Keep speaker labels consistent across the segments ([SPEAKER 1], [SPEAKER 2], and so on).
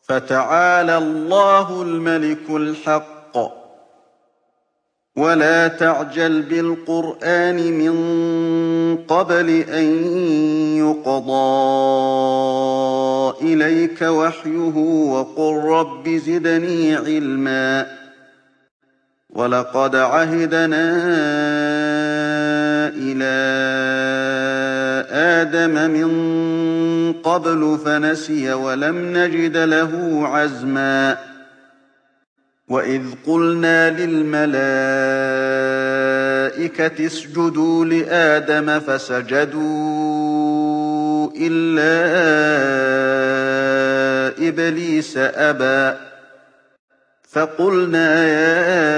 [SPEAKER 1] فَتَعَالَى اللَّهُ الْمَلِكُ الْحَقُّ ۗ وَلَا تَعْجَلْ بِالْقُرْآنِ مِن قَبْلِ أَن يُقْضَىٰ إِلَيْكَ وَحْيُهُ وَقُل رَّبِّ زِدْنِي عِلْمًا. وَلَقَدْ عَهِدْنَا إِلَىٰ آدَمَ مِن قَبْلُ فَنَسِيَ وَلَمْ نَجِدْ لَهُ عَزْمًا وَإِذْ قُلْنَا لِلْمَلَائِكَةِ اسْجُدُوا لِآدَمَ فَسَجَدُوا إِلَّا إِبْلِيسَ أَبَىٰ فَقُلْنَا يَا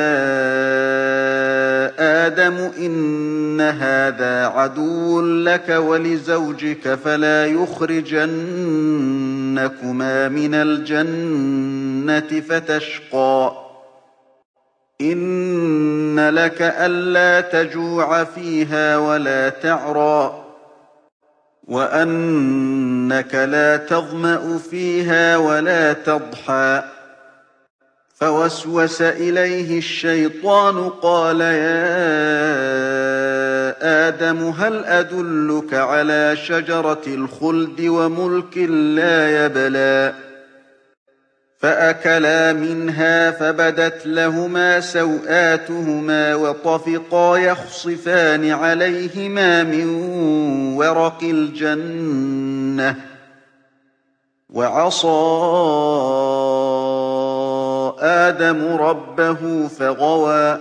[SPEAKER 1] آدَمُ إِنَّ هَٰذَا عَدُوٌّ لَّكَ وَلِزَوْجِكَ فَلَا يُخْرِجَنَّكُمَا مِنَ الْجَنَّةِ فَتَشْقَىٰ إِنَّ لَكَ أَلَّا تَجُوعَ فِيهَا وَلَا تَعْرَىٰ وَأَنَّكَ لَا تَظْمَأُ فِيهَا وَلَا تَضْحَىٰ فَوَسْوَسَ إِلَيْهِ الشَّيْطَانُ قَالَ يَا آدَمُ هَلْ أَدُلُّكَ عَلَىٰ شَجَرَةِ الْخُلْدِ وَمُلْكٍ لَّا يَبْلَىٰ فَأَكَلَا مِنْهَا فَبَدَتْ لَهُمَا سَوْآتُهُمَا وَطَفِقَا يَخْصِفَانِ عَلَيْهِمَا مِن وَرَقِ الْجَنَّةِ وَعَصَىٰ آدَمُ رَبَّهُ فَغَوَىٰ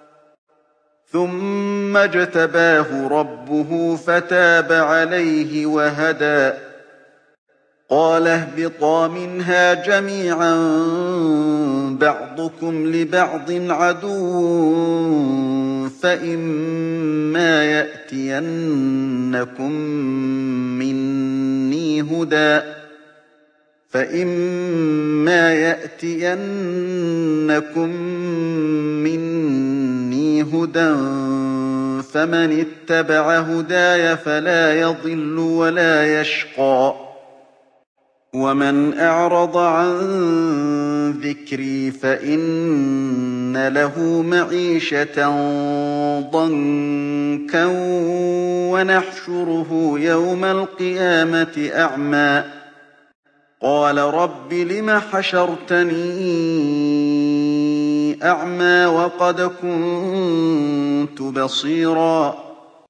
[SPEAKER 1] ثُمَّ اجْتَبَاهُ رَبُّهُ فَتَابَ عَلَيْهِ وَهَدَىٰ قَالَ اهْبِطَا مِنْهَا جَمِيعًا بَعْضُكُمْ لِبَعْضٍ عَدُوٌّ فَإِمَّا يَأْتِيَنَّكُم مِّنِّي هُدًى فَمَنِ اتَّبَعَ هُدَايَ فَلَا يَضِلُّ وَلَا يَشْقَىٰ وَمَنْ أَعْرَضَ عَن ذِكْرِي فَإِنَّ لَهُ مَعِيشَةً ضَنكًا وَنَحْشُرُهُ يَوْمَ الْقِيَامَةِ أَعْمَىٰ قَالَ رَبِّ لِمَ حَشَرْتَنِي أَعْمَىٰ وَقَدْ كُنتُ بَصِيرًا